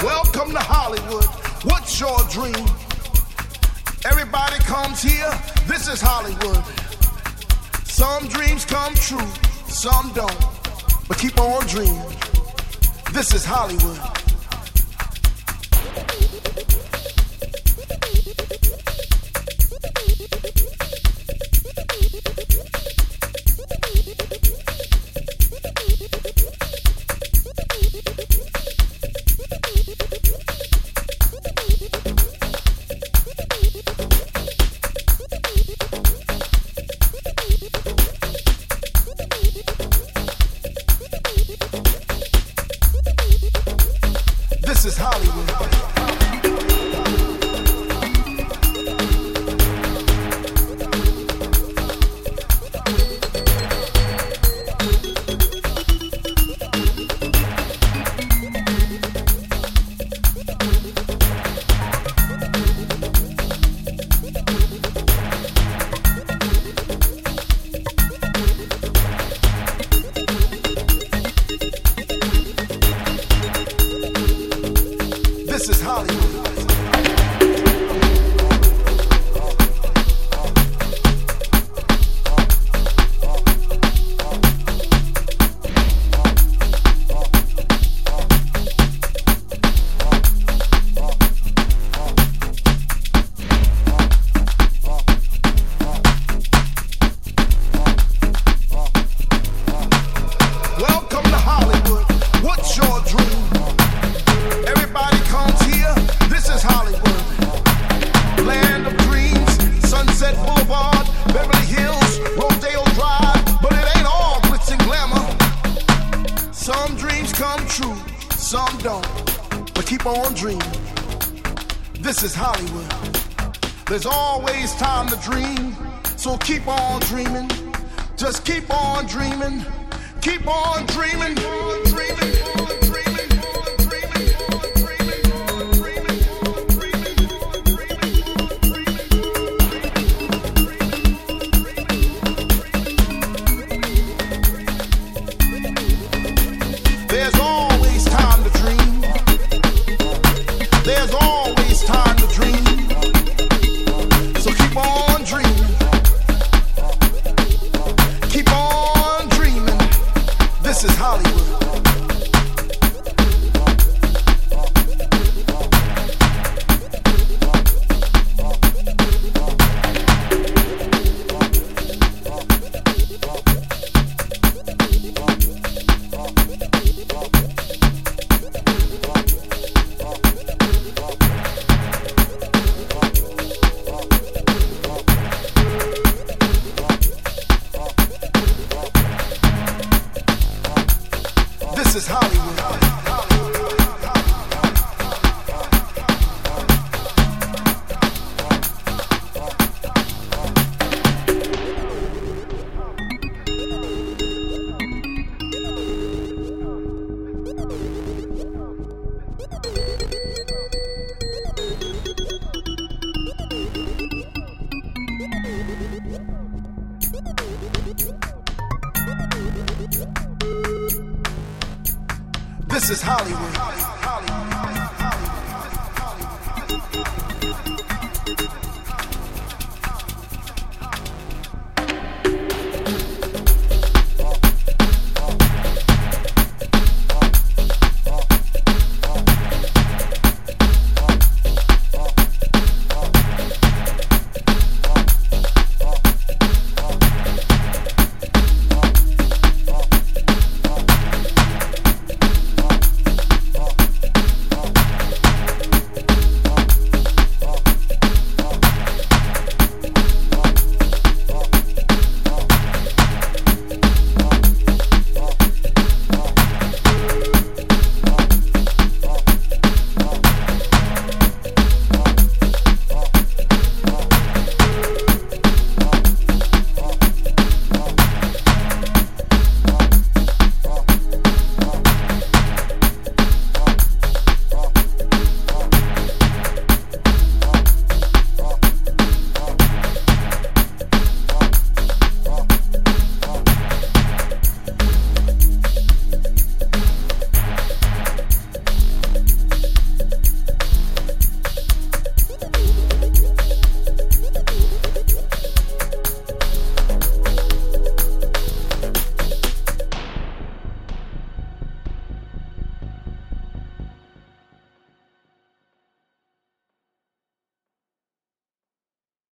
Welcome to Hollywood. What's your dream? Everybody comes here. This is Hollywood. Some dreams come true, some don't. But keep on dreaming. This is Hollywood. This is Hollywood. This is Hollywood. Welcome to Hollywood. What's your dream? Everybody comes here. This is Hollywood. Land of dreams, Sunset Boulevard, Beverly Hills, Rodeo Drive. But it ain't all glitz and glamour. Some dreams come true, some don't. But keep on dreaming. This is Hollywood. There's always time to dream, so keep on dreaming. Just keep on dreaming. Keep on dreaming. There's always time to dream. There's always time to dream. So keep on dreaming. Keep on dreaming. This is Hollywood. This is Hollywood. This is Hollywood.